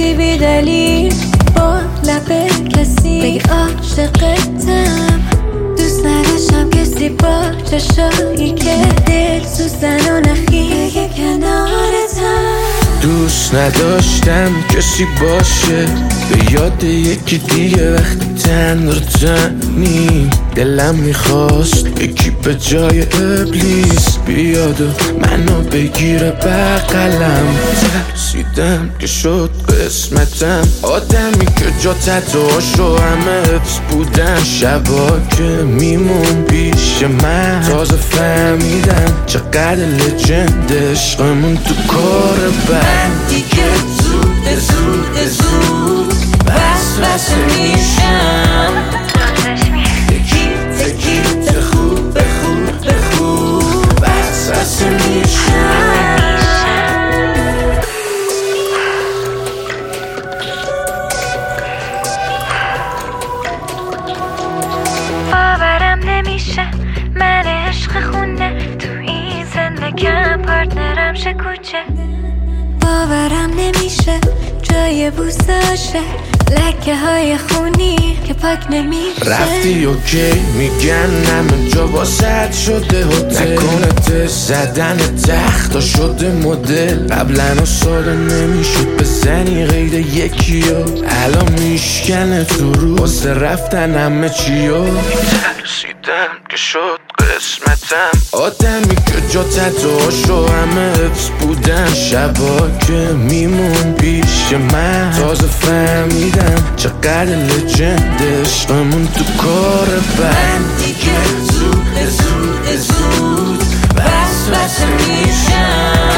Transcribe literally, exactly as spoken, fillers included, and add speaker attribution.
Speaker 1: کسی بی دلیل با لب کسی بگی عاشقتم. دوست نداشتم کسی با چشایی که دل سوزن و نخی بگه کنارتم.
Speaker 2: دوست نداشتم کسی باشه به یاد یکی دیگه وقتی تن رو تنی. دلم میخواست یکی به جای ابلیس بیاد و منو بگیره بغلم. ترسیدم که شد قسمتم، آدمی که جا تتوهاشو همه حفظ بودن. شبا که میمون پیش من تازه فهمیدم چقدر لجند عشقمون تو کار بد.
Speaker 1: من دیگه زود زود زود بس بس میشم. تکی تکی خوب خوب خوب بس بس میشم. باورم نمیشه من عشق خونه تو این زندگیم پارتنرم شه کوچه. باورم نمیشه جای بوساشه لکه های خونی که پاک نمیشه.
Speaker 2: رفتی اوکی میگن همه جا واسد شده هتل. نکنه تست زدن تختا شده مدل. قبلا ساده نمیشد بزنی غیر یکی ها، الان میشکنه تو رو واسه رفتن همه چیو. ترسیدم که شد قسمتم، آدمی که جا تتوهاشو همه حفظ بودن. شبا که میمون پیش من تازه فهمیدم چقدر لجند عشقمون تو کار بد.
Speaker 1: من دیگه زود زود زود بس بس میشم.